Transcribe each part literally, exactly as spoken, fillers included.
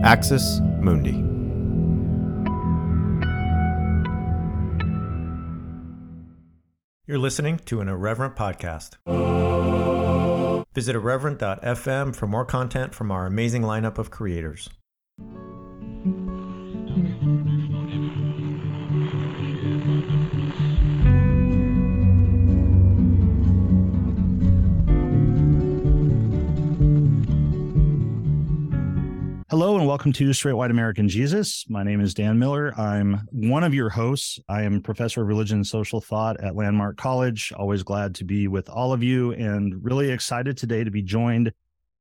Axis Mundi. You're listening to an Irreverent podcast. Visit irreverent dot f m for more content from our amazing lineup of creators. Hello and welcome to Straight White American Jesus. My name is Dan Miller. I'm one of your hosts. I am professor of religion and social thought at Landmark College. Always glad to be with all of you and really excited today to be joined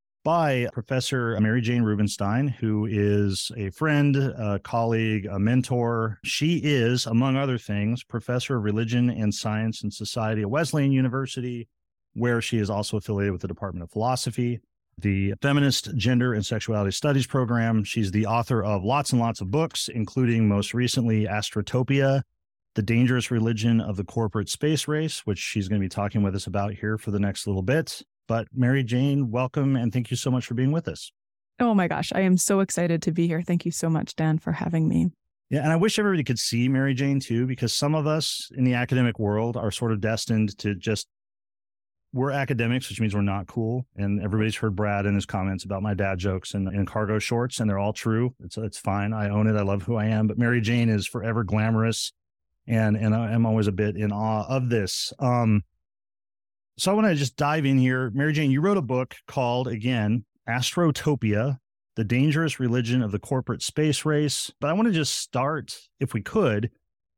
by Professor Mary Jane Rubenstein, who is a friend, a colleague, a mentor. She is, among other things, professor of religion and science and society at Wesleyan University, where she is also affiliated with the Department of Philosophy, the Feminist Gender and Sexuality Studies program. She's the author of lots and lots of books, including most recently Astrotopia, The Dangerous Religion of the Corporate Space Race, which she's going to be talking with us about here for the next little bit. But Mary Jane, welcome, and thank you so much for being with us. Oh my gosh, I am so excited to be here. Thank you so much, Dan, for having me. Yeah, and I wish everybody could see Mary Jane too, because some of us in the academic world are sort of destined to just we're academics, which means we're not cool. And everybody's heard Brad and his comments about my dad jokes and, and cargo shorts, and they're all true. It's it's fine. I own it. I love who I am. But Mary Jane is forever glamorous, and and I'm always a bit in awe of this. Um, so I want to just dive in here. Mary Jane, you wrote a book called, again, Astrotopia, The Dangerous Religion of the Corporate Space Race. But I want to just start, if we could,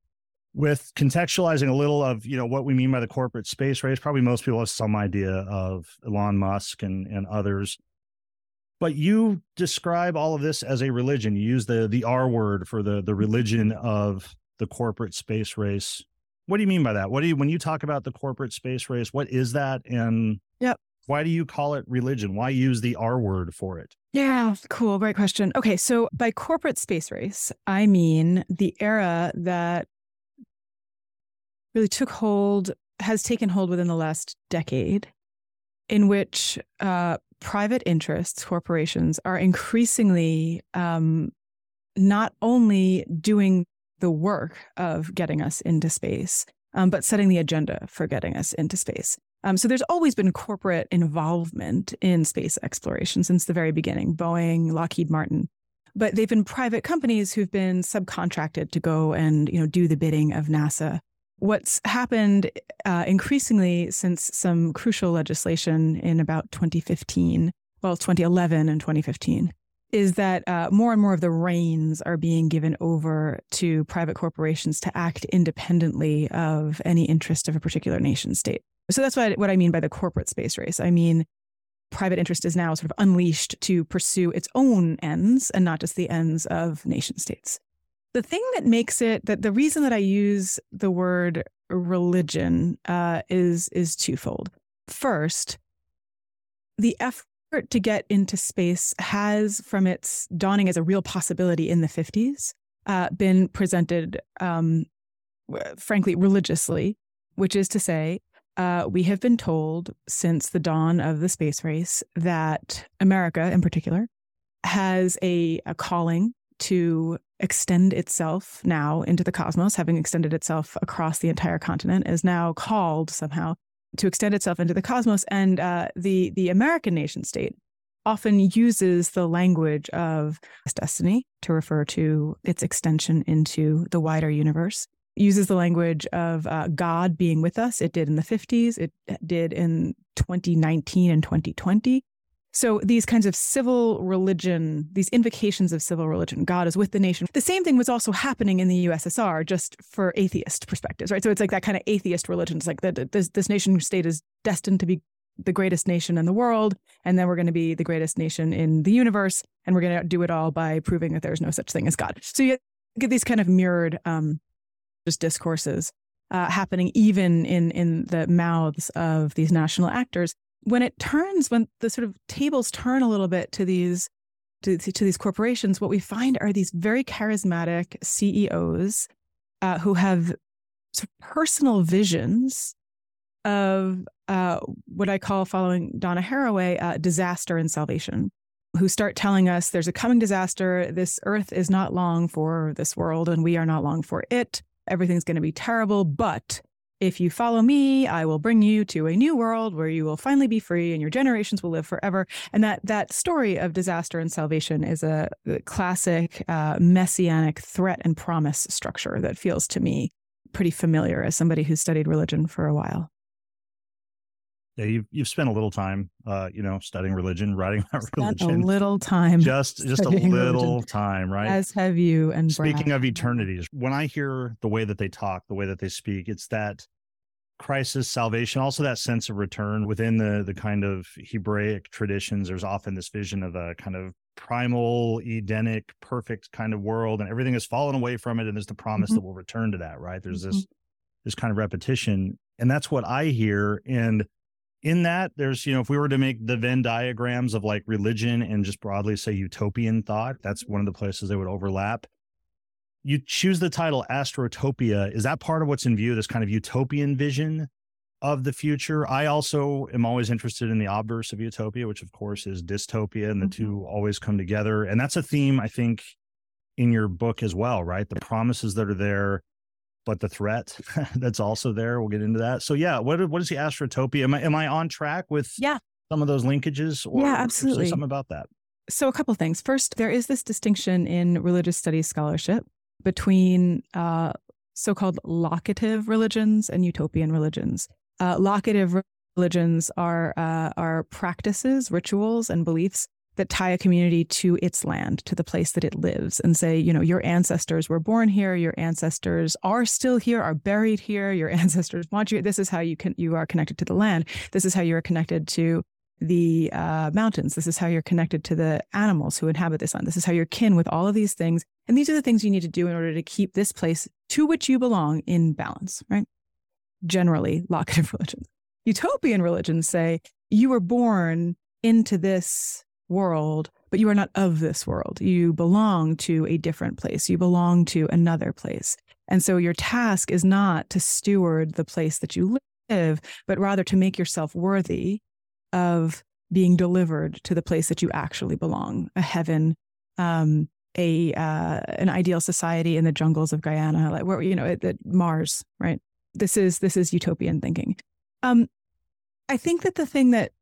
with contextualizing a little of, you know, what we mean by the corporate space race. Probably most people have some idea of Elon Musk and, and others, but you describe all of this as a religion. You use the the R word for the the religion of the corporate space race. What do you mean by that? What do you, when you talk about the corporate space race, what is that? And yep. Why do you call it religion? Why use the R word for it? Yeah, cool. Great question. Okay. So by corporate space race, I mean the era that really took hold, has taken hold within the last decade, in which uh, private interests, corporations, are increasingly um, not only doing the work of getting us into space, um, but setting the agenda for getting us into space. Um, so there's always been corporate involvement in space exploration since the very beginning, Boeing, Lockheed Martin. But they've been private companies who've been subcontracted to go and, you know, do the bidding of NASA. What's happened uh, increasingly since some crucial legislation in about twenty fifteen, well, twenty eleven and twenty fifteen, is that uh, more and more of the reins are being given over to private corporations to act independently of any interest of a particular nation state. So that's what, what I mean by the corporate space race. I mean, private interest is now sort of unleashed to pursue its own ends and not just the ends of nation states. The thing that makes it, that the reason that I use the word religion uh, is is twofold. First, the effort to get into space has, from its dawning as a real possibility in the fifties, uh, been presented, um, frankly, religiously, which is to say, uh, we have been told since the dawn of the space race that America, in particular, has a, a calling to extend itself now into the cosmos, having extended itself across the entire continent, is now called somehow to extend itself into the cosmos. And uh, the the American nation state often uses the language of destiny to refer to its extension into the wider universe, uses the language of uh, God being with us. It did in the fifties. It did in twenty nineteen and twenty twenty. So these kinds of civil religion, these invocations of civil religion, God is with the nation. The same thing was also happening in the U S S R, just for atheist perspectives, right? So it's like that kind of atheist religion. It's like that this, this nation state is destined to be the greatest nation in the world, and then we're going to be the greatest nation in the universe, and we're going to do it all by proving that there's no such thing as God. So you get these kind of mirrored um, just discourses uh, happening even in in the mouths of these national actors. When it turns, when the sort of tables turn a little bit to these to, to these corporations, what we find are these very charismatic C E Os uh, who have sort of personal visions of uh, what I call, following Donna Haraway, uh, disaster and salvation. who start telling us there's a coming disaster. This earth is not long for this world, and we are not long for it. Everything's going to be terrible. But if you follow me, I will bring you to a new world where you will finally be free and your generations will live forever. And that that story of disaster and salvation is a classic uh, messianic threat and promise structure that feels to me pretty familiar as somebody who's studied religion for a while. Yeah, you've you've spent a little time, uh, you know, studying religion, writing about religion. A little time, just just a little religion. time, right? As have you. And speaking Brad. of eternities, when I hear the way that they talk, the way that they speak, it's that crisis, salvation, also that sense of return within the the kind of Hebraic traditions. There's often this vision of a kind of primal, Edenic, perfect kind of world, and everything has fallen away from it, and there's the promise mm-hmm. that we'll return to that. Right? There's mm-hmm. this this kind of repetition, and that's what I hear. And in that, there's, you know, if we were to make the Venn diagrams of like religion and just broadly say utopian thought, that's one of the places they would overlap. You choose the title Astrotopia. Is that part of what's in view, this kind of utopian vision of the future? I also am always interested in the obverse of utopia, which of course is dystopia, and the mm-hmm. two always come together. And that's a theme, I think, in your book as well, right? The promises that are there, but the threat that's also there. We'll get into that. So yeah, what what is the Astrotopia? Am I am I on track with yeah. some of those linkages? Or, yeah, absolutely. Or say something about that. So a couple of things. First, there is this distinction in religious studies scholarship between uh, so-called locative religions and utopian religions. Uh, locative religions are uh, are practices, rituals, and beliefs that tie a community to its land, to the place that it lives, and say, you know, your ancestors were born here, your ancestors are still here, are buried here, your ancestors want you. This is how you can you are connected to the land. This is how you are connected to the uh, mountains. This is how you're connected to the animals who inhabit this land. This is how you're kin with all of these things. And these are the things you need to do in order to keep this place to which you belong in balance, right? Generally, locative religions. Utopian religions say you were born into this world, but you are not of this world. You belong to a different place. You belong to another place. And so your task is not to steward the place that you live, but rather to make yourself worthy of being delivered to the place that you actually belong, a heaven, um, a uh, an ideal society in the jungles of Guyana, like where, you know, at, at Mars, right? This is this is utopian thinking. Um, I think that the thing that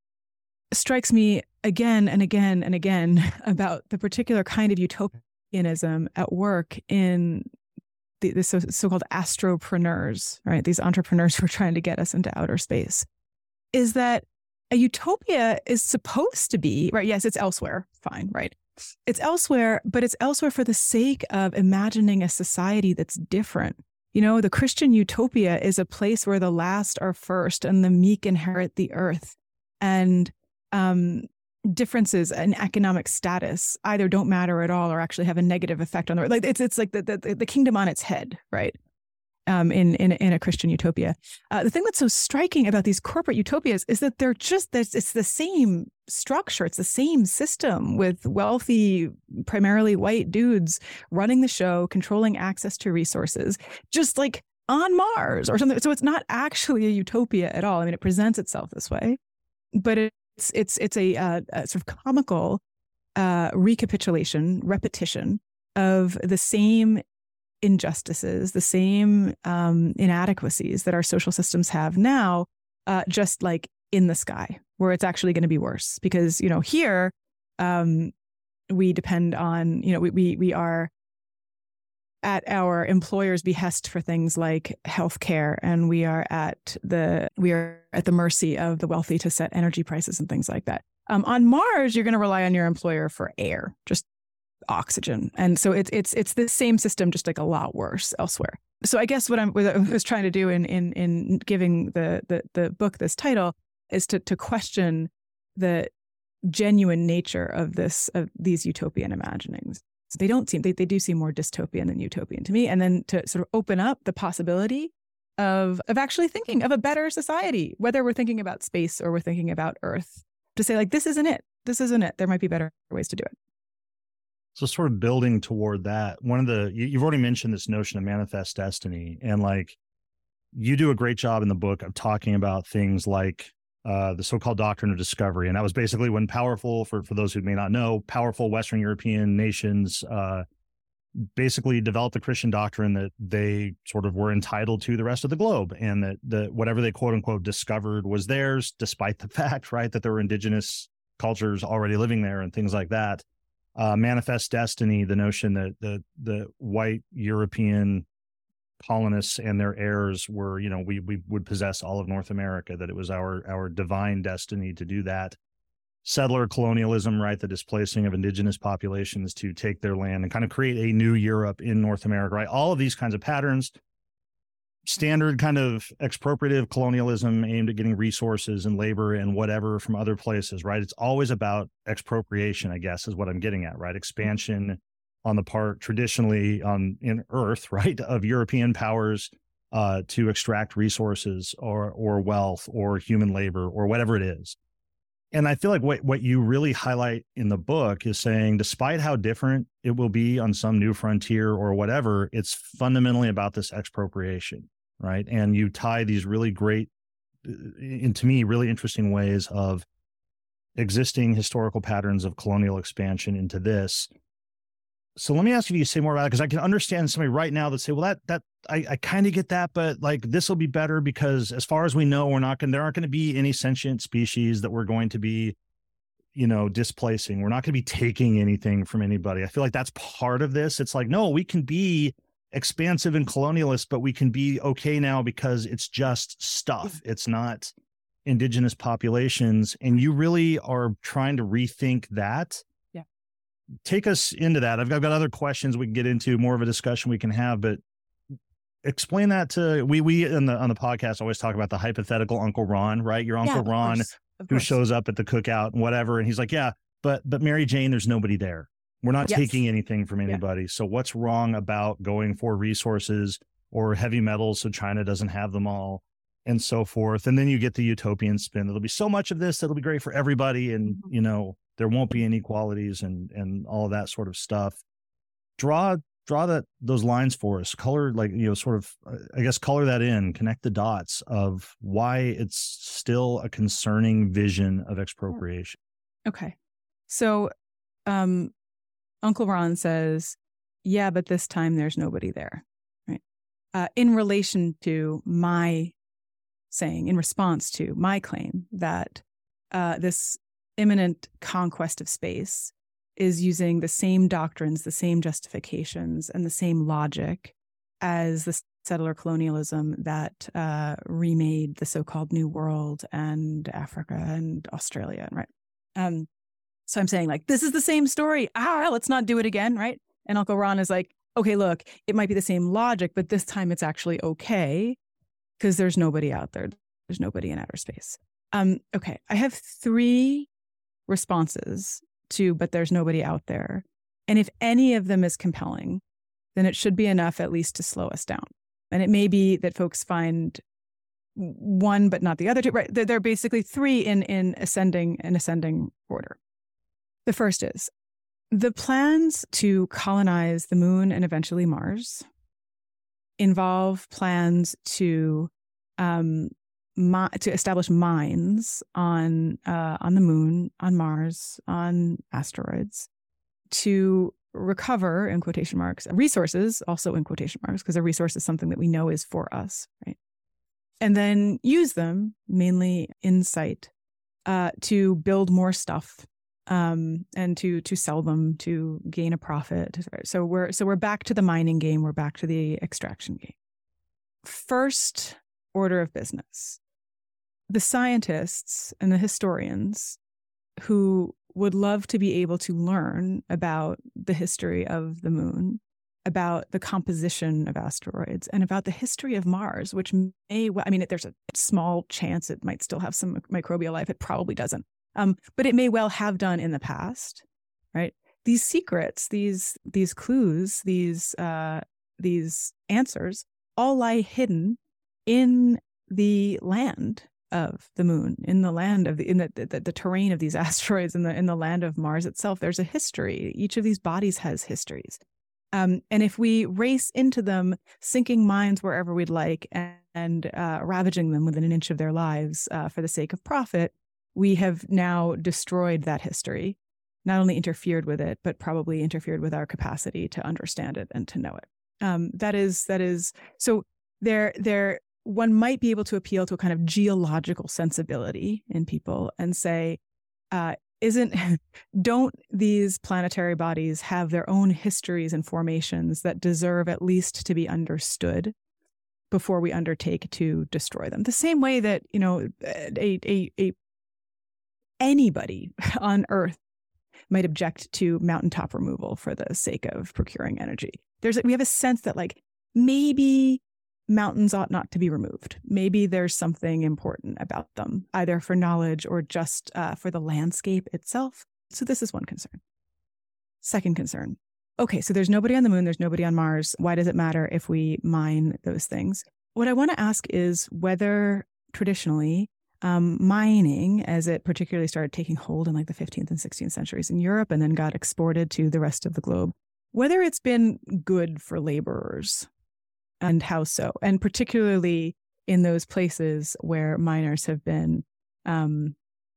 strikes me again and again and again about the particular kind of utopianism at work in the, the so, so-called astropreneurs, right? These entrepreneurs who are trying to get us into outer space, is that a utopia is supposed to be, right? Yes, it's elsewhere. Fine, right? It's elsewhere, but it's elsewhere for the sake of imagining a society that's different. You know, the Christian utopia is a place where the last are first and the meek inherit the earth. And um, differences in economic status either don't matter at all or actually have a negative effect on the, like it's it's like the the, the kingdom on its head, right? Um, in in in a Christian utopia, uh, the thing that's so striking about these corporate utopias is that they're just this, it's the same structure, it's the same system with wealthy, primarily white dudes running the show, controlling access to resources, just like on Mars or something. So it's not actually a utopia at all. I mean, it presents itself this way, but it's it's it's a, uh, a sort of comical uh, recapitulation, repetition of the same injustices, the same um, inadequacies that our social systems have now, uh, just like in the sky, where it's actually going to be worse. Because, you know, here um, we depend on, you know, we, we we are at our employer's behest for things like healthcare, and we are at the we are at the mercy of the wealthy to set energy prices and things like that. Um, on Mars, you're going to rely on your employer for air, just oxygen. And so it's it's it's the same system, just like a lot worse elsewhere. So I guess what I'm what I was trying to do in in in giving the the the book this title is to to question the genuine nature of this of these utopian imaginings. So they don't seem they they do seem more dystopian than utopian to me. And then to sort of open up the possibility of of actually thinking of a better society, whether we're thinking about space or we're thinking about Earth, to say like this isn't it. This isn't it. There might be better ways to do it. So sort of building toward that, one of the, you, you've already mentioned this notion of manifest destiny, and like you do a great job in the book of talking about things like uh, the so-called doctrine of discovery. And that was basically when powerful, for, for those who may not know, powerful Western European nations uh, basically developed the Christian doctrine that they sort of were entitled to the rest of the globe, and that the whatever they quote unquote discovered was theirs, despite the fact, right, that there were indigenous cultures already living there and things like that. Uh, manifest destiny, the notion that the the white European colonists and their heirs were, you know, we we would possess all of North America, that it was our our divine destiny to do that. Settler colonialism, right, the displacing of indigenous populations to take their land and kind of create a new Europe in North America, right? All of these kinds of patterns, standard kind of expropriative colonialism aimed at getting resources and labor and whatever from other places, right? It's always about expropriation, I guess, is what I'm getting at, right? Expansion on the part traditionally on in Earth, right, of European powers uh, to extract resources or or wealth or human labor or whatever it is. And I feel like what, what you really highlight in the book is saying, despite how different it will be on some new frontier or whatever, it's fundamentally about this expropriation, right? And you tie these really great, and to me, really interesting ways of existing historical patterns of colonial expansion into this. So let me ask you to say more about it, because I can understand somebody right now that say, well, that that I, I kind of get that, but like this will be better because as far as we know, we're not going there aren't going to be any sentient species that we're going to be, you know, displacing. We're not going to be taking anything from anybody. I feel like that's part of this. It's like, no, we can be expansive and colonialist, but we can be okay now because it's just stuff. It's not indigenous populations. And you really are trying to rethink that. Take us into that. I've got, I've got other questions we can get into, more of a discussion we can have, but explain that to we we in the on the podcast always talk about the hypothetical Uncle Ron, right? Your Uncle yeah, Ron course, who shows up at the cookout and whatever, and he's like, yeah, but but Mary Jane, there's nobody there. We're not yes. taking anything from anybody. Yeah. So what's wrong about going for resources or heavy metals so China doesn't have them all, and so forth? And then you get the utopian spin. There'll be so much of this that'll be great for everybody, and you know, there won't be inequalities and and all of that sort of stuff. Draw draw that those lines for us. Color, like, you know, sort of, I guess, color that in, connect the dots of why it's still a concerning vision of expropriation. Okay. So um, Uncle Ron says, yeah, but this time there's nobody there, right? Uh, in relation to my saying, in response to my claim that uh, this imminent conquest of space is using the same doctrines, the same justifications, and the same logic as the settler colonialism that uh, remade the so-called New World and Africa and Australia, right? Um, so I'm saying, like, this is the same story. Ah, let's not do it again, right? And Uncle Ron is like, okay, look, it might be the same logic, but this time it's actually okay because there's nobody out there. There's nobody in outer space. Um, okay, I have three responses to, but there's nobody out there. And if any of them is compelling, then it should be enough at least to slow us down. And it may be that folks find one, but not the other two, right? There are basically three in, in ascending and ascending order. The first is the plans to colonize the moon and eventually Mars involve plans to um, Mi- to establish mines on uh, on the moon, on Mars, on asteroids, to recover, in quotation marks, resources, also in quotation marks, because a resource is something that we know is for us, right? And then use them, mainly in sight, uh, to build more stuff um, and to to sell them to gain a profit. So we're so we're back to the mining game. We're back to the extraction game. First order of business. The scientists and the historians who would love to be able to learn about the history of the moon, about the composition of asteroids, and about the history of Mars, which may, well, I mean, there's a small chance it might still have some microbial life. It probably doesn't. Um, but it may well have done in the past, right? These secrets, these these clues, these uh, these answers all lie hidden in the land of the moon, in the land of the in the, the the terrain of these asteroids, in the in the land of Mars itself. There's a history. Each of these bodies has histories, Um, and if we race into them, sinking mines wherever we'd like and, and uh, ravaging them within an inch of their lives uh, for the sake of profit, we have now destroyed that history, not only interfered with it, but probably interfered with our capacity to understand it and to know it. Um, that is, that is, so there, there, one might be able to appeal to a kind of geological sensibility in people and say, uh, isn't, don't these planetary bodies have their own histories and formations that deserve at least to be understood before we undertake to destroy them? The same way that, you know, a, a, a anybody on Earth might object to mountaintop removal for the sake of procuring energy. There's, we have a sense that like maybe mountains ought not to be removed. Maybe there's something important about them, either for knowledge or just uh, for the landscape itself. So this is one concern. Second concern. Okay, so there's nobody on the moon, there's nobody on Mars. Why does it matter if we mine those things? What I want to ask is whether traditionally um, mining, as it particularly started taking hold in like the fifteenth and sixteenth centuries in Europe and then got exported to the rest of the globe, whether it's been good for laborers. And how so? And particularly in those places where miners have been um,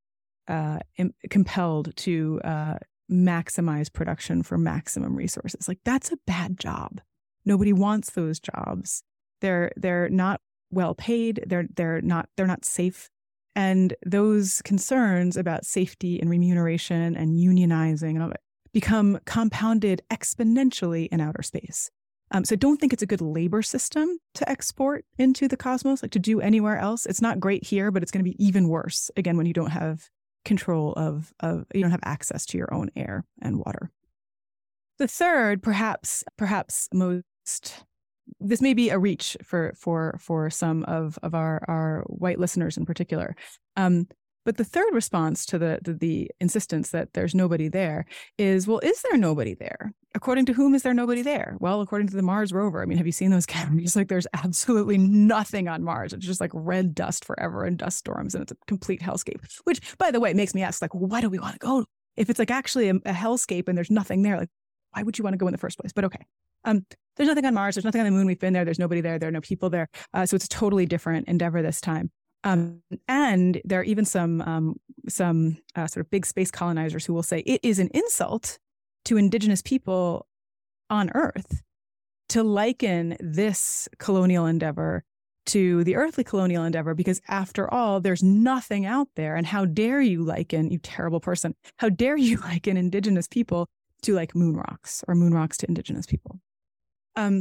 uh, im- compelled to uh, maximize production for maximum resources. Like that's a bad job. Nobody wants those jobs. They're they're not well paid. They're they're not they're not safe. And those concerns about safety and remuneration and unionizing and all that become compounded exponentially in outer space. Um, so don't think it's a good labor system to export into the cosmos, like to do anywhere else. It's not great here, but it's going to be even worse, again, when you don't have control of, of, you don't have access to your own air and water. The third, perhaps, perhaps most, this may be a reach for, for, for some of, of our, our white listeners in particular. Um, But the third response to the, the the insistence that there's nobody there is, well, is there nobody there? According to whom is there nobody there? Well, according to the Mars rover. I mean, have you seen those cameras? Like there's absolutely nothing on Mars. It's just like red dust forever and dust storms, and it's a complete hellscape. Which, by the way, makes me ask, like, well, why do we want to go? If it's like actually a, a hellscape and there's nothing there, like, why would you want to go in the first place? But okay. Um, there's nothing on Mars. There's nothing on the moon. We've been there. There's nobody there. There are no people there. Uh, so it's a totally different endeavor this time. Um, and there are even some um, some uh, sort of big space colonizers who will say it is an insult to indigenous people on Earth to liken this colonial endeavor to the earthly colonial endeavor, because after all, there's nothing out there. And how dare you liken, you terrible person, how dare you liken indigenous people to like moon rocks or moon rocks to indigenous people? Um,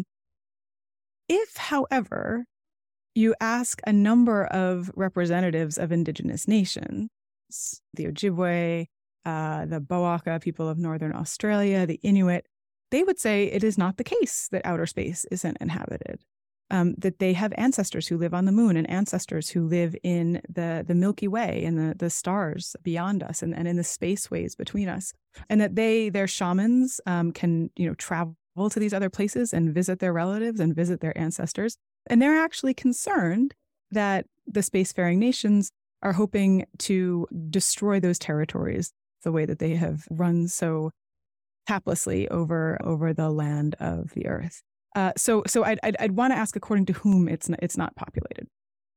if, however, you ask a number of representatives of indigenous nations, the Ojibwe, uh, the Bowaka people of Northern Australia, the Inuit, they would say it is not the case that outer space isn't inhabited, um, that they have ancestors who live on the moon and ancestors who live in the, the Milky Way and the, the stars beyond us and, and in the spaceways between us, and that they, their shamans um, can, you know, travel to these other places and visit their relatives and visit their ancestors. And they're actually concerned that the spacefaring nations are hoping to destroy those territories the way that they have run so haplessly over over the land of the Earth. Uh, so, so I'd I'd, I'd want to ask, according to whom it's not, it's not populated.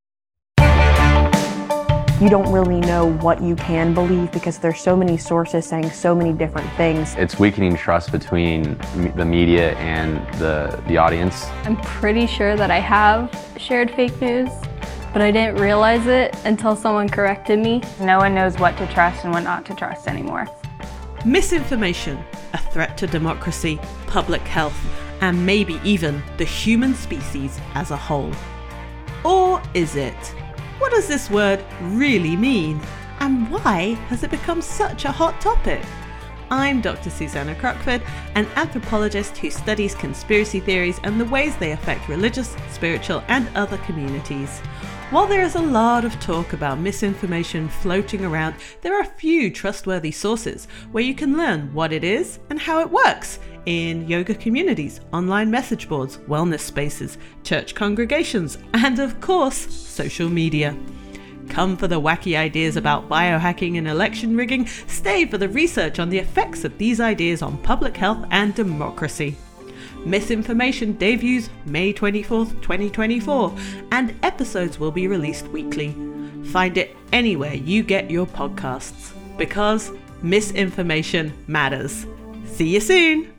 You don't really know what you can believe because there's so many sources saying so many different things. It's weakening trust between the media and the, the audience. I'm pretty sure that I have shared fake news, but I didn't realize it until someone corrected me. No one knows what to trust and what not to trust anymore. Misinformation, a threat to democracy, public health, and maybe even the human species as a whole. Or is it? What does this word really mean? And why has it become such a hot topic? I'm Doctor Susanna Crockford, an anthropologist who studies conspiracy theories and the ways they affect religious, spiritual, and other communities. While there is a lot of talk about misinformation floating around, there are a few trustworthy sources where you can learn what it is and how it works in yoga communities, online message boards, wellness spaces, church congregations, and of course, social media. Come for the wacky ideas about biohacking and election rigging, stay for the research on the effects of these ideas on public health and democracy. Misinformation debuts May twenty-fourth, twenty twenty-four, and episodes will be released weekly. Find it anywhere you get your podcasts, because misinformation matters. See you soon!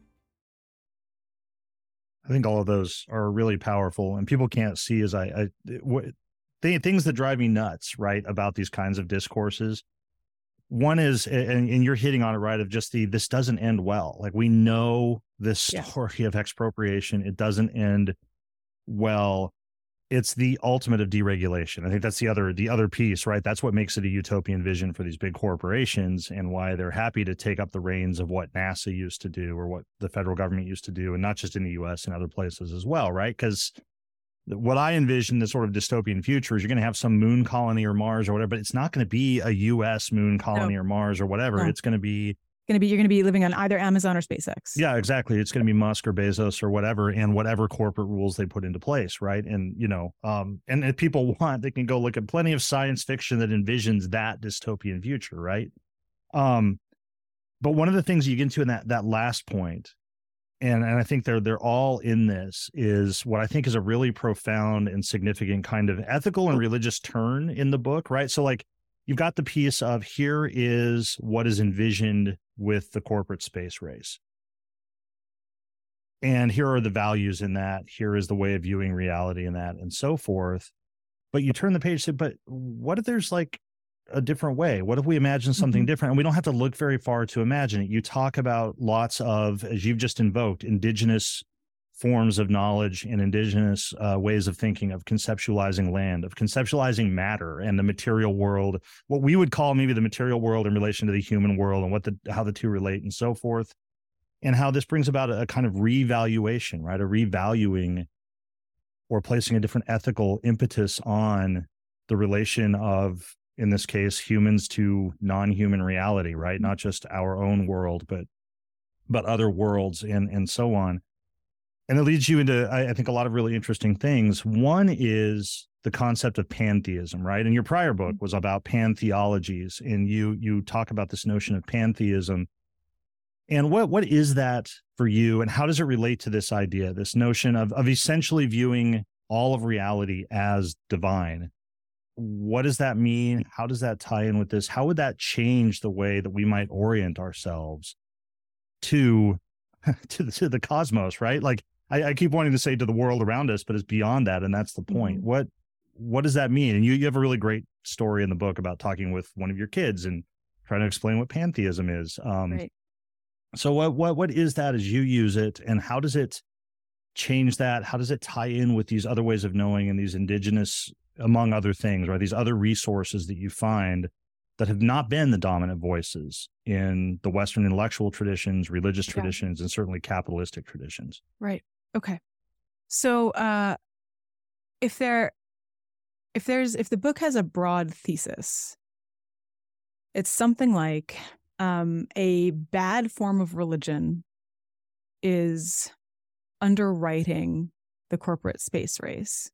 I think all of those are really powerful, and people can't see as I, I what, th- things that drive me nuts, right, about these kinds of discourses. One is, and, and you're hitting on it, right, of just the, this doesn't end well. Like, we know this story yeah. of expropriation, it doesn't end well. It's the ultimate of deregulation. I think that's the other, the other piece, right? That's what makes it a utopian vision for these big corporations, and why they're happy to take up the reins of what NASA used to do or what the federal government used to do, and not just in the U S and other places as well, right? Because what I envision the sort of dystopian future is you're going to have some moon colony or Mars or whatever, but it's not going to be a U S moon colony no. or Mars or whatever. No. It's going to be going to be, you're going to be living on either Amazon or SpaceX. Yeah, exactly. It's going to be Musk or Bezos or whatever, and whatever corporate rules they put into place, right? And, you know, um, and if people want, they can go look at plenty of science fiction that envisions that dystopian future, right? Um, but one of the things you get into in that that last point, and, and I think they're they're all in this, is what I think is a really profound and significant kind of ethical and religious turn in the book, right? So, like, you've got the piece of, here is what is envisioned with the corporate space race. And here are the values in that. Here is the way of viewing reality in that, and so forth. But you turn the page and say, but what if there's like a different way? What if we imagine something mm-hmm. different? And we don't have to look very far to imagine it. You talk about lots of, as you've just invoked, indigenous forms of knowledge and indigenous uh, ways of thinking, of conceptualizing land, of conceptualizing matter and the material world, what we would call maybe the material world in relation to the human world, and what the how the two relate and so forth, and how this brings about a, a kind of revaluation, right? A revaluing or placing a different ethical impetus on the relation of, in this case, humans to non-human reality, right? Not just our own world, but but other worlds and and so on. And it leads you into, I, I think, a lot of really interesting things. One is the concept of pantheism, right? And your prior book was about pantheologies, and you you talk about this notion of pantheism. And what what is that for you, and how does it relate to this idea, this notion of of essentially viewing all of reality as divine? What does that mean? How does that tie in with this? How would that change the way that we might orient ourselves to to the, to the cosmos, right? Like, I, I keep wanting to say to the world around us, but it's beyond that, and that's the point. Mm-hmm. What what does that mean? And you, you have a really great story in the book about talking with one of your kids and trying to explain what pantheism is. Um, right. So what what what is that as you use it, and how does it change that? How does it tie in with these other ways of knowing and these indigenous, among other things, right? These other resources that you find that have not been the dominant voices in the Western intellectual traditions, religious yeah. traditions, and certainly capitalistic traditions. Right. Okay. So uh, if there, if there's, if the book has a broad thesis, it's something like um, a bad form of religion is underwriting the corporate space race.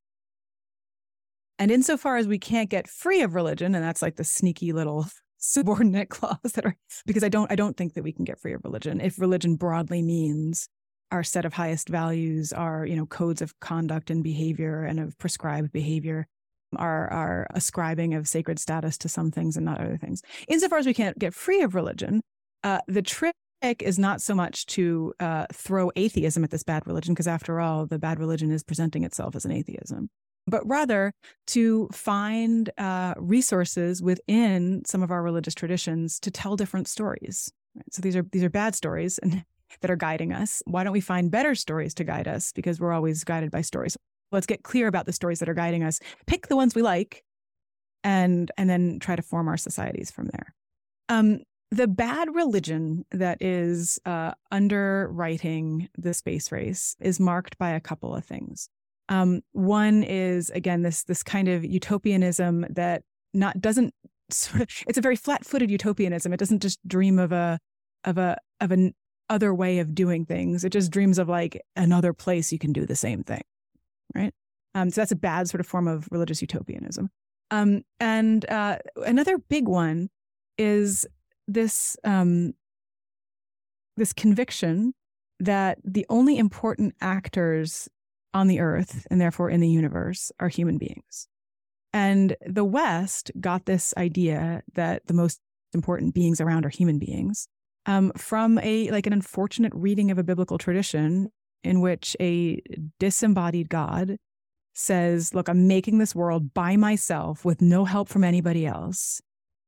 And insofar as we can't get free of religion, and that's like the sneaky little subordinate clause that are, because I don't, I don't think that we can get free of religion. If religion broadly means our set of highest values, our, you know, codes of conduct and behavior and of prescribed behavior, our, our ascribing of sacred status to some things and not other things. Insofar as we can't get free of religion, uh, the trick is not so much to uh, throw atheism at this bad religion, because after all, the bad religion is presenting itself as an atheism, but rather to find uh, resources within some of our religious traditions to tell different stories. Right? So these are these are bad stories and that are guiding us. Why don't we find better stories to guide us? Because we're always guided by stories. Let's get clear about the stories that are guiding us. Pick the ones we like, and and then try to form our societies from there. Um, the bad religion that is uh, underwriting the space race is marked by a couple of things. Um, one is, again, this this kind of utopianism that not doesn't sort of, it's a very flat-footed utopianism. It doesn't just dream of a of a of an other way of doing things. It just dreams of like another place you can do the same thing, right? Um, so that's a bad sort of form of religious utopianism. Um, and uh, another big one is this um, this conviction that the only important actors on the earth, and therefore in the universe, are human beings. And the West got this idea that the most important beings around are human beings um, from a like an unfortunate reading of a biblical tradition in which a disembodied God says, look, I'm making this world by myself with no help from anybody else.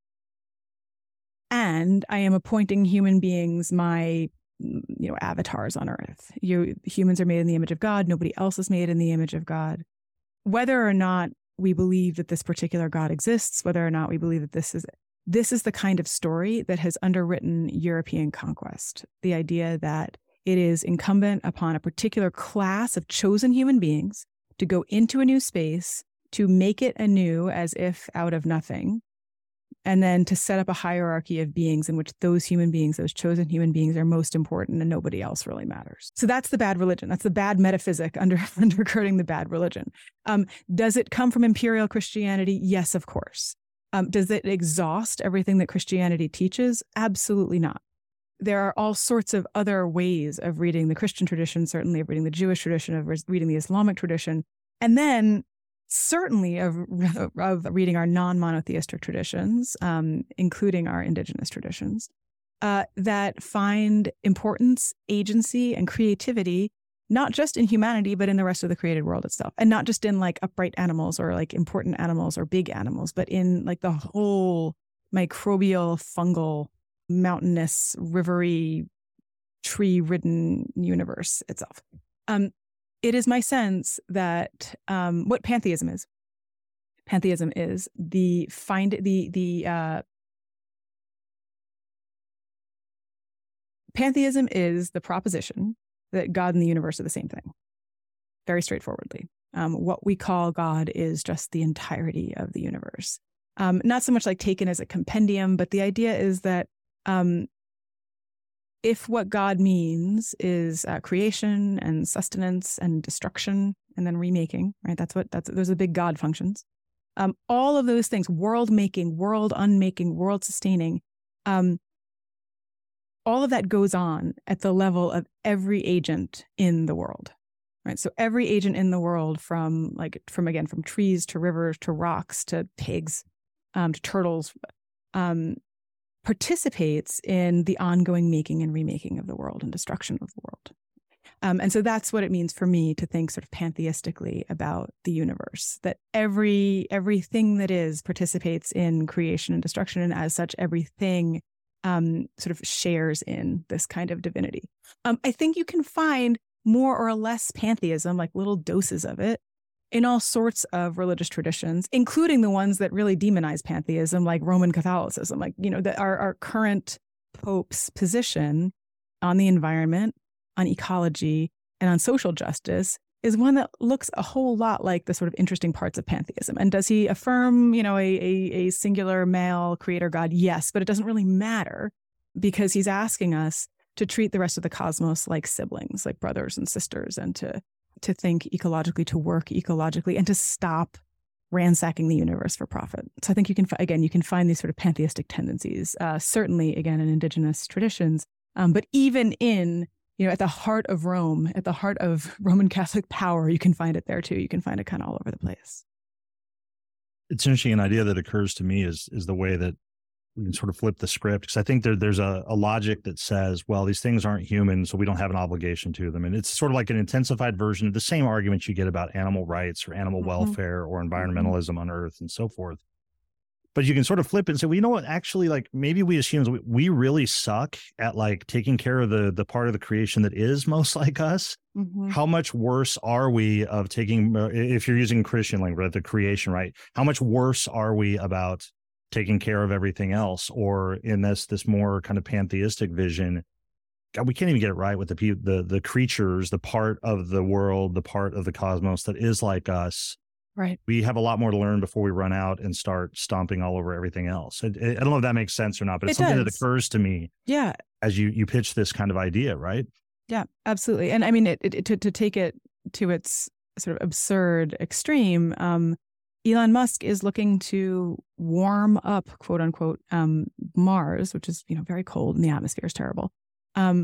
And I am appointing human beings my you know, avatars on earth. You humans are made in the image of God. Nobody else is made in the image of God. Whether or not we believe that this particular God exists, whether or not we believe that this is this is the kind of story that has underwritten European conquest. The idea that it is incumbent upon a particular class of chosen human beings to go into a new space, to make it anew as if out of nothing, and then to set up a hierarchy of beings in which those human beings, those chosen human beings, are most important and nobody else really matters. So that's the bad religion. That's the bad metaphysic under, undergirding the bad religion. Um, does it come from imperial Christianity? Yes, of course. Um, does it exhaust everything that Christianity teaches? Absolutely not. There are all sorts of other ways of reading the Christian tradition, certainly of reading the Jewish tradition, of reading the Islamic tradition, and then certainly of, of reading our non-monotheistic traditions, um, including our indigenous traditions, uh, that find importance, agency, and creativity, not just in humanity, but in the rest of the created world itself. And not just in like upright animals or like important animals or big animals, but in like the whole microbial, fungal, mountainous, rivery, tree-ridden universe itself. Um, it is my sense that um, what pantheism is, pantheism is the find the the uh, pantheism is the proposition that God and the universe are the same thing. Very straightforwardly, um, what we call God is just the entirety of the universe. Um, not so much like taken as a compendium, but the idea is that Um, if what God means is uh, creation and sustenance and destruction and then remaking, right? That's what, that's, those are big God functions. Um, all of those things, world making, world unmaking, world sustaining, um, all of that goes on at the level of every agent in the world, right? So every agent in the world from like, from again, from trees to rivers to rocks to pigs, um, to turtles, um, participates in the ongoing making and remaking of the world and destruction of the world. Um, and so that's what it means for me to think sort of pantheistically about the universe, that every everything that is participates in creation and destruction, and as such, everything um, sort of shares in this kind of divinity. Um, I think you can find more or less pantheism, like little doses of it, in all sorts of religious traditions, including the ones that really demonize pantheism, like Roman Catholicism. Like, you know, that our, our current Pope's position on the environment, on ecology, and on social justice is one that looks a whole lot like the sort of interesting parts of pantheism. And does he affirm, you know, a, a, a singular male creator God? Yes, but it doesn't really matter because he's asking us to treat the rest of the cosmos like siblings, like brothers and sisters, and to to think ecologically, to work ecologically, and to stop ransacking the universe for profit. So I think you can, again, you can find these sort of pantheistic tendencies, uh, certainly, again, in indigenous traditions, um, but even in, you know, at the heart of Rome, at the heart of Roman Catholic power, you can find it there too. You can find it kind of all over the place. It's interesting. An idea that occurs to me is is the way that we can sort of flip the script, because I think there, there's a, a logic that says, well, these things aren't human, so we don't have an obligation to them. And it's sort of like an intensified version of the same arguments you get about animal rights or animal mm-hmm. welfare or environmentalism mm-hmm. on Earth and so forth. But you can sort of flip it and say, well, you know what, actually, like maybe we as humans, we, we really suck at like taking care of the, the part of the creation that is most like us. Mm-hmm. How much worse are we of taking, uh, if you're using Christian language, the creation, right? How much worse are we about taking care of everything else? Or in this this more kind of pantheistic vision, God, we can't even get it right with the the the creatures, the part of the world, the part of the cosmos that is like us. Right. We have a lot more to learn before we run out and start stomping all over everything else. I, I don't know if that makes sense or not, but it's it something does. that occurs to me. Yeah. As you you pitch this kind of idea, right? Yeah, absolutely. And I mean, it, it, to to take it to its sort of absurd extreme. Um, Elon Musk is looking to warm up, quote unquote, um, Mars, which is, you know, very cold and the atmosphere is terrible, um,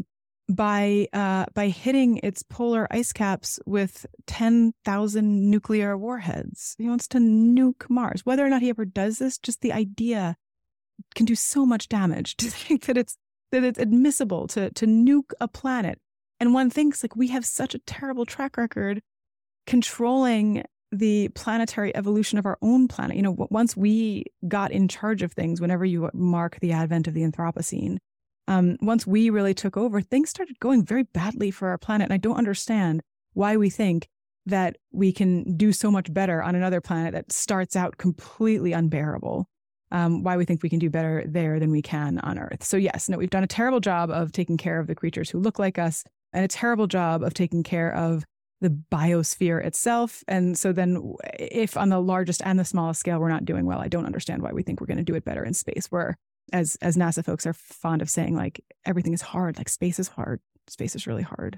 by uh, by hitting its polar ice caps with ten thousand nuclear warheads. He wants to nuke Mars. Whether or not he ever does this, just the idea can do so much damage. To think that it's that it's admissible to to nuke a planet, and one thinks like we have such a terrible track record controlling the planetary evolution of our own planet. You know, once we got in charge of things, whenever you mark the advent of the Anthropocene. Um, once we really took over, things started going very badly for our planet. And I don't understand why we think that we can do so much better on another planet that starts out completely unbearable. Um, why we think we can do better there than we can on Earth. So yes, no, we've done a terrible job of taking care of the creatures who look like us, and a terrible job of taking care of the biosphere itself. And so then if on the largest and the smallest scale we're not doing well, I don't understand why we think we're going to do it better in space, where As as NASA folks are fond of saying, like, everything is hard, like space is hard. Space is really hard.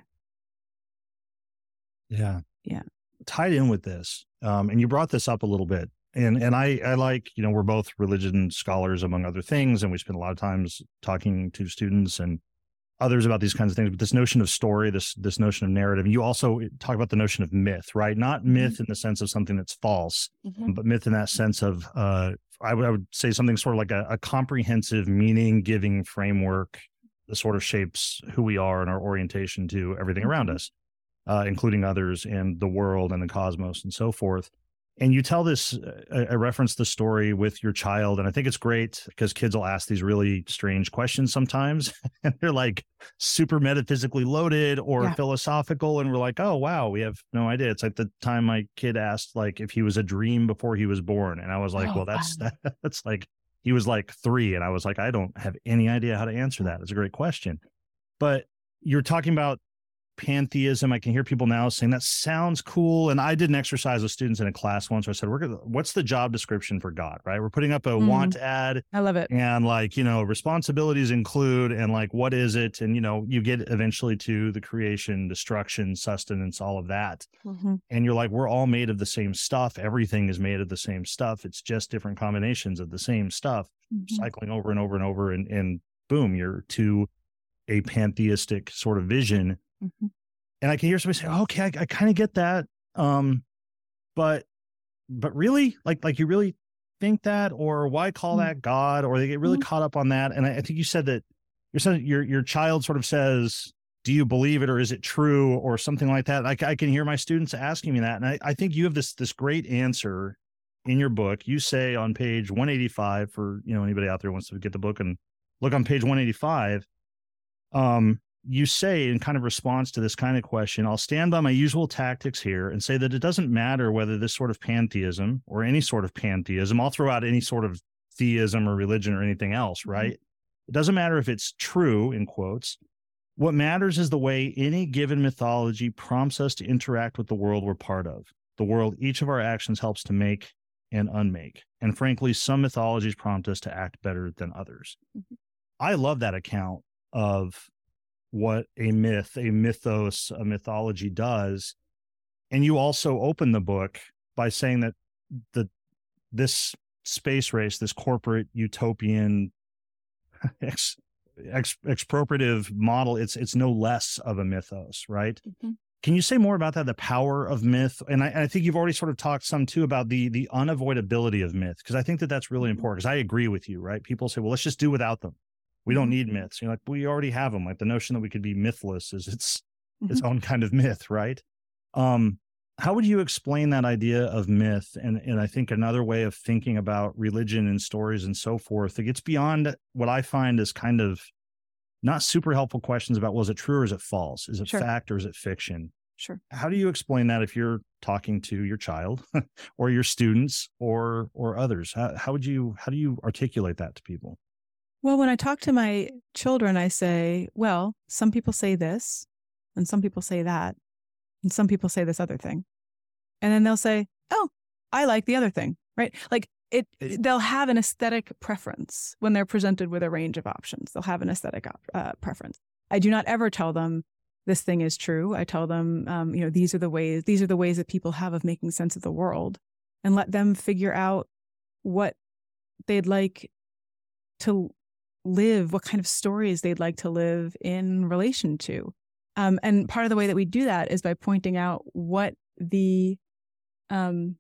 Yeah. Yeah. Tied in with this, um, and you brought this up a little bit, and and I, I like, you know, we're both religion scholars, among other things, and we spend a lot of times talking to students and others about these kinds of things. But this notion of story, this this notion of narrative, and you also talk about the notion of myth, right? Not Mm-hmm. myth in the sense of something that's false, Mm-hmm. but myth in that sense of, uh, I would, I would say something sort of like a, a comprehensive, meaning-giving framework that sort of shapes who we are and our orientation to everything around us, uh, including others and the world and the cosmos and so forth. And you tell this, I, I reference the story with your child, and I think it's great because kids will ask these really strange questions sometimes, and they're like super metaphysically loaded or Yeah. philosophical, and we're like, oh, wow, we have no idea. It's like the time my kid asked like if he was a dream before he was born, and I was like, Oh, well, that's wow. that, that's like, he was like three, and I was like, I don't have any idea how to answer that. It's a great question. But you're talking about pantheism. I can hear people now saying that sounds cool. And I did an exercise with students in a class once where I said, we're gonna, what's the job description for God, right? We're putting up a Mm. want ad, I love it. and like, you know, responsibilities include, and like, what is it? And, you know, you get eventually to the creation, destruction, sustenance, all of that. Mm-hmm. And you're like, we're all made of the same stuff. Everything is made of the same stuff. It's just different combinations of the same stuff, Mm-hmm. cycling over and over and over. And, and boom, you're to a pantheistic sort of vision. Mm-hmm. And I can hear somebody say, oh, okay, I, I kind of get that. Um, but, but really, like, like you really think that, or why call Mm. that God? Or they get really Mm. caught up on that. And I, I think you said that you're saying your, your child sort of says, do you believe it, or is it true, or something like that? I, I can hear my students asking me that. And I, I think you have this, this great answer in your book. You say on page one eighty-five, for, you know, anybody out there who wants to get the book and look on page one eighty-five, um, you say in kind of response to this kind of question, I'll stand by my usual tactics here and say that it doesn't matter whether this sort of pantheism or any sort of pantheism, I'll throw out any sort of theism or religion or anything else, right? Mm-hmm. It doesn't matter if it's true, in quotes. What matters is the way any given mythology prompts us to interact with the world we're part of, the world each of our actions helps to make and unmake. And frankly, some mythologies prompt us to act better than others. Mm-hmm. I love that account of what a myth, a mythos, a mythology does. And you also open the book by saying that the this space race, this corporate utopian ex, ex, expropriative model, it's it's no less of a mythos, right? Mm-hmm. Can you say more about that, the power of myth? And I, I think you've already sort of talked some too about the the unavoidability of myth, because I think that that's really important, because I agree with you, right? People say, well, let's just do without them. We don't need myths. You're like, we already have them. Like the notion that we could be mythless is its mm-hmm. its own kind of myth, right? Um, how would you explain that idea of myth? And and I think another way of thinking about religion and stories and so forth, it gets beyond what I find is kind of not super helpful questions about, well, is it true or is it false? Is it Sure. fact or is it fiction? Sure. How do you explain that if you're talking to your child or your students or or others? How, how would you how do you articulate that to people? Well, when I talk to my children, I say, well, some people say this, and some people say that, and some people say this other thing. And then they'll say, oh, I like the other thing, right? Like it, it they'll have an aesthetic preference when they're presented with a range of options. They'll have an aesthetic uh, preference. I do not ever tell them this thing is true. I tell them, um, you know, these are the ways, these are the ways that people have of making sense of the world, and let them figure out what they'd like to live, what kind of stories they'd like to live in relation to. Um, and part of the way that we do that is by pointing out what the um,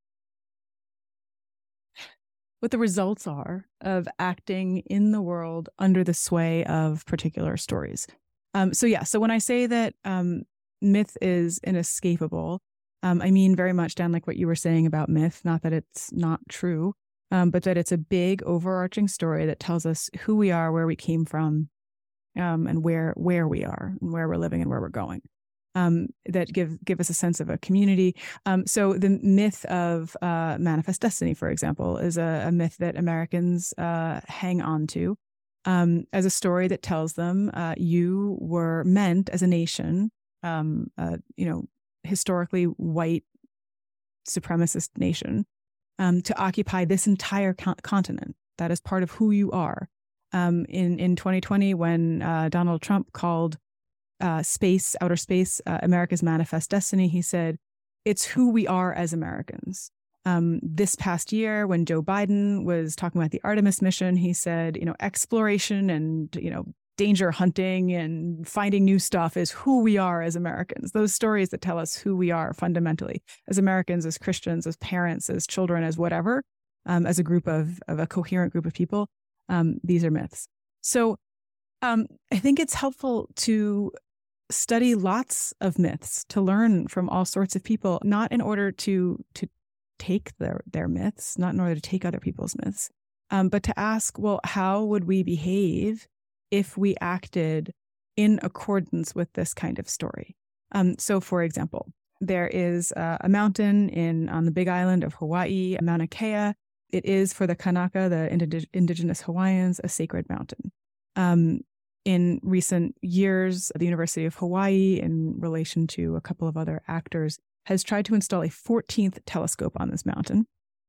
what the results are of acting in the world under the sway of particular stories. Um, so yeah, so when I say that um, myth is inescapable, um, I mean very much, Dan, like what you were saying about myth, not that it's not true, um, but that it's a big overarching story that tells us who we are, where we came from, um, and where where we are, and where we're living and where we're going. Um, that give give us a sense of a community. Um, so the myth of uh, manifest destiny, for example, is a, a myth that Americans uh, hang on to um, as a story that tells them uh, you were meant as a nation, um, uh, you know, historically white supremacist nation, um, to occupy this entire co- continent. That is part of who you are. Um, in in twenty twenty, when uh, Donald Trump called Uh, space, outer space, uh, America's manifest destiny, he said, it's who we are as Americans. Um, this past year, when Joe Biden was talking about the Artemis mission, he said, you know, exploration and, you know, danger hunting and finding new stuff is who we are as Americans. Those stories that tell us who we are fundamentally as Americans, as Christians, as parents, as children, as whatever, um, as a group of, of a coherent group of people, um, these are myths. So um, I think it's helpful to study lots of myths, to learn from all sorts of people, not in order to to take their, their myths, not in order to take other people's myths, um, but to ask, well, how would we behave if we acted in accordance with this kind of story? Um, so, for example, there is uh, a mountain in on the Big Island of Hawaii, Mauna Kea. It is, for the Kanaka, the indig- indigenous Hawaiians, a sacred mountain. Um, In recent years, the University of Hawaii, in relation to a couple of other actors, has tried to install a fourteenth telescope on this mountain.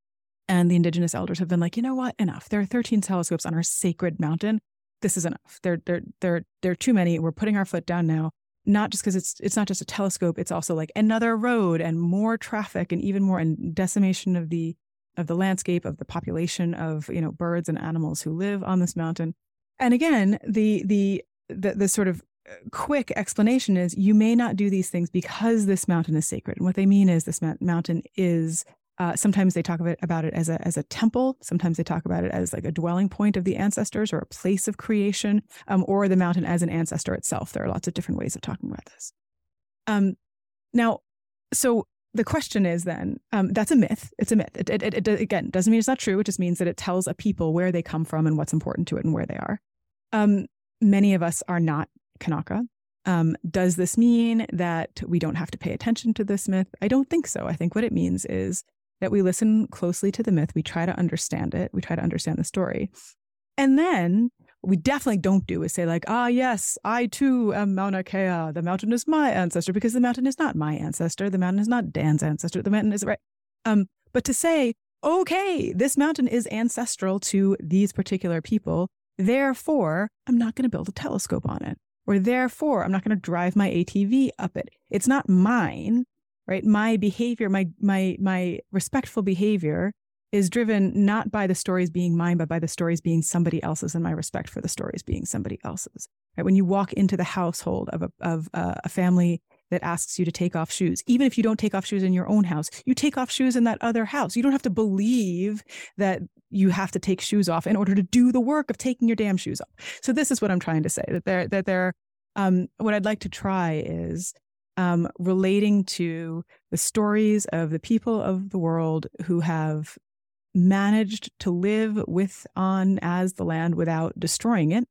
And the indigenous elders have been like, you know what, enough. There are thirteen telescopes on our sacred mountain. This is enough. There, there, there, there are too many. We're putting our foot down now. Not just because it's it's not just a telescope. It's also like another road and more traffic and even more and decimation of the of the landscape, of the population of, you know, birds and animals who live on this mountain. And again, the, the the the sort of quick explanation is you may not do these things because this mountain is sacred. And what they mean is this ma- mountain is, uh, sometimes they talk about it, about it as a as a temple. Sometimes they talk about it as like a dwelling point of the ancestors or a place of creation, um, or the mountain as an ancestor itself. There are lots of different ways of talking about this. Um, now, so the question is then, um, that's a myth. It's a myth. It, it, it, it, again, doesn't mean it's not true. It just means that it tells a people where they come from and what's important to it and where they are. Um, many of us are not Kanaka. Um, does this mean that we don't have to pay attention to this myth? I don't think so. I think what it means is that we listen closely to the myth. We try to understand it. We try to understand the story. And then what we definitely don't do is say like, ah, yes, I too am Mauna Kea. The mountain is my ancestor, because the mountain is not my ancestor. The mountain is not Dan's ancestor. The mountain is right. Um, but to say, okay, this mountain is ancestral to these particular people. Therefore, I'm not going to build a telescope on it. Or therefore, I'm not going to drive my A T V up it. It's not mine, right? My behavior, my my my respectful behavior is driven not by the stories being mine, but by the stories being somebody else's, and my respect for the stories being somebody else's. Right? When you walk into the household of a of uh, a family that asks you to take off shoes, even if you don't take off shoes in your own house, you take off shoes in that other house. You don't have to believe that you have to take shoes off in order to do the work of taking your damn shoes off. So this is what I'm trying to say, that there, that there, um, what I'd like to try is um, relating to the stories of the people of the world who have managed to live with, on, as the land without destroying it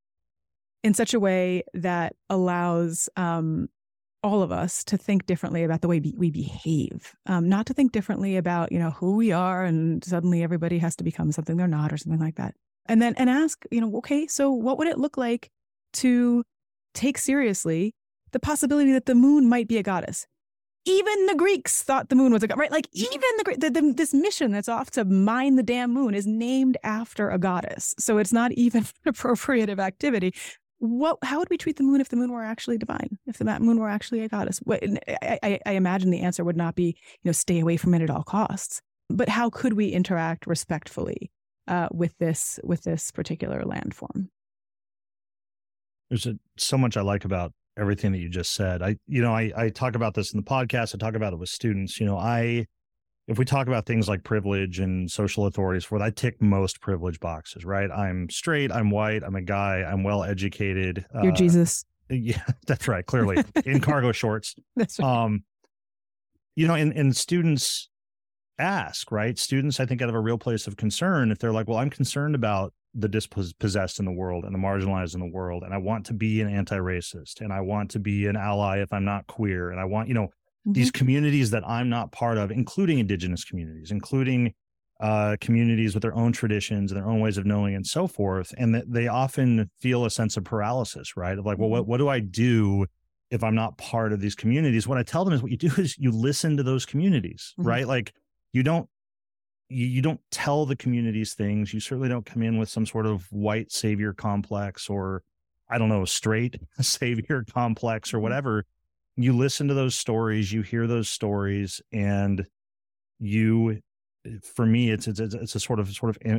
in such a way that allows um, all of us to think differently about the way be- we behave, um, not to think differently about, you know, who we are and suddenly everybody has to become something they're not or something like that. And then, and ask, you know, okay, so what would it look like to take seriously the possibility that the moon might be a goddess? Even the Greeks thought the moon was a god, right? Like even the, the, the this mission that's off to mine the damn moon is named after a goddess. So it's not even an appropriative activity. What? How would we treat the moon if the moon were actually divine? If the moon were actually a goddess? What, I, I, I imagine the answer would not be, you know, stay away from it at all costs. But how could we interact respectfully uh, with this with this particular landform. There's a, so much I like about everything that you just said. I, you know, I, I talk about this in the podcast. I talk about it with students. You know, I, if we talk about things like privilege and social authorities, for I tick most privilege boxes, right? I'm straight, I'm white, I'm a guy, I'm well educated. You're uh, Jesus. Yeah, that's right. Clearly, in cargo shorts. That's right. Um, you know, and, and students ask, right? Students, I think, out of a real place of concern, if they're like, well, I'm concerned about the dispossessed in the world and the marginalized in the world, and I want to be an anti-racist, and I want to be an ally if I'm not queer, and I want, you know, mm-hmm. these communities that I'm not part of, including indigenous communities, including uh, communities with their own traditions and their own ways of knowing and so forth. And that they often feel a sense of paralysis, right? Of like, well, what, what do I do if I'm not part of these communities? What I tell them is what you do is you listen to those communities, mm-hmm. right? Like you don't, you, you don't tell the communities things. You certainly don't come in with some sort of white savior complex or, I don't know, straight savior complex or whatever. You listen to those stories, you hear those stories, and you, for me, it's it's it's a sort of sort of.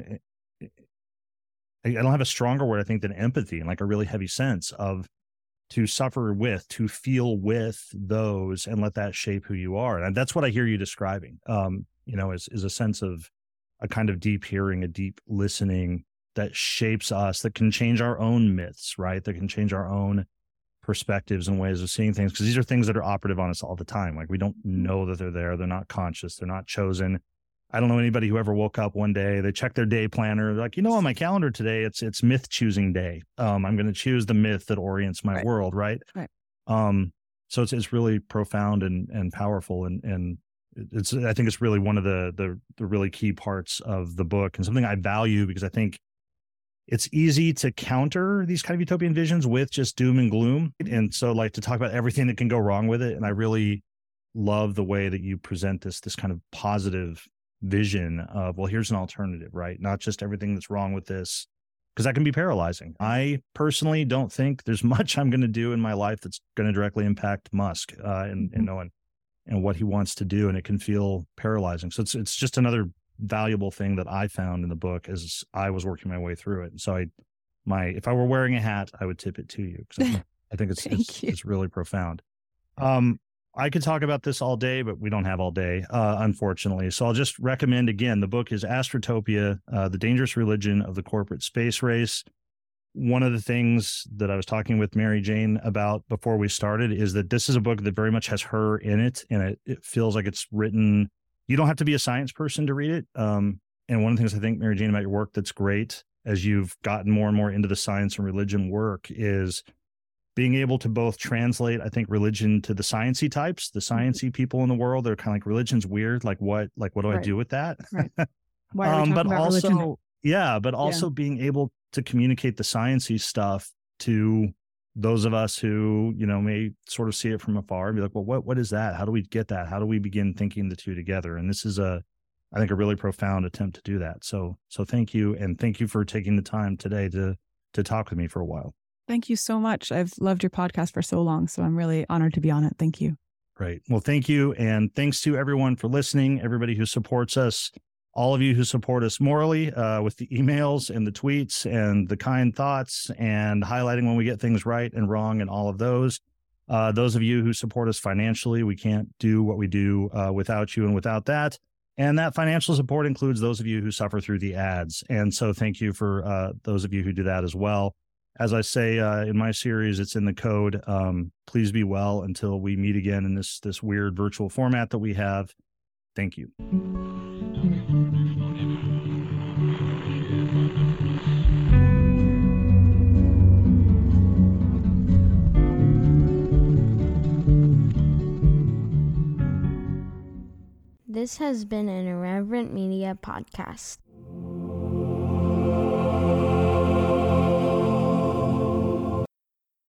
I don't have a stronger word, I think, than empathy, and like a really heavy sense of to suffer with, to feel with those, and let that shape who you are. And that's what I hear you describing. Um, you know, is is a sense of a kind of deep hearing, a deep listening that shapes us, that can change our own myths, right? That can change our own perspectives and ways of seeing things, because these are things that are operative on us all the time. Like we don't know that they're there. They're not conscious. They're not chosen. I don't know anybody who ever woke up one day, they checked their day planner, they're like, you know, on my calendar today, it's it's myth choosing day. Um, I'm going to choose the myth that orients my right. world, right? Right. Um, so it's it's really profound and and powerful, and and it's I think it's really one of the the the really key parts of the book, and something I value because I think it's easy to counter these kind of utopian visions with just doom and gloom. And so like to talk about everything that can go wrong with it. And I really love the way that you present this, this kind of positive vision of, well, here's an alternative, right? Not just everything that's wrong with this, because that can be paralyzing. I personally don't think there's much I'm going to do in my life that's going to directly impact Musk uh, and, and, and, and what he wants to do. And it can feel paralyzing. So it's, it's just another valuable thing that I found in the book as I was working my way through it. And so I, my, if I were wearing a hat, I would tip it to you, because I think it's, it's, it's really profound. Um, I could talk about this all day, but we don't have all day, uh, unfortunately. So I'll just recommend again, the book is Astrotopia, uh, The Dangerous Religion of the Corporate Space Race. One of the things that I was talking with Mary Jane about before we started is that this is a book that very much has her in it, and it, it feels like it's written. You don't have to be a science person to read it. Um, and one of the things I think, Mary Jane, about your work that's great as you've gotten more and more into the science and religion work is being able to both translate, I think, religion to the sciencey types, the sciencey people in the world. They're kind of like, religion's weird. Like what, like, what do right. I do with that? Right. Why are we um, talking but about also, religion? yeah, but also yeah. being able to communicate the sciencey stuff to those of us who, you know, may sort of see it from afar and be like, well, what, what is that? How do we get that? How do we begin thinking the two together? And this is a, I think, a really profound attempt to do that. So, so thank you. And thank you for taking the time today to, to talk with me for a while. Thank you so much. I've loved your podcast for so long, so I'm really honored to be on it. Thank you. Great. Well, thank you. And thanks to everyone for listening, everybody who supports us, all of you who support us morally uh, with the emails and the tweets and the kind thoughts and highlighting when we get things right and wrong and all of those. Uh, those of you who support us financially, we can't do what we do uh, without you and without that. And that financial support includes those of you who suffer through the ads. And so thank you for uh, those of you who do that as well. As I say uh, in my series, it's in the code. Um, please be well until we meet again in this this weird virtual format that we have. Thank you. This has been an Irreverent Media podcast.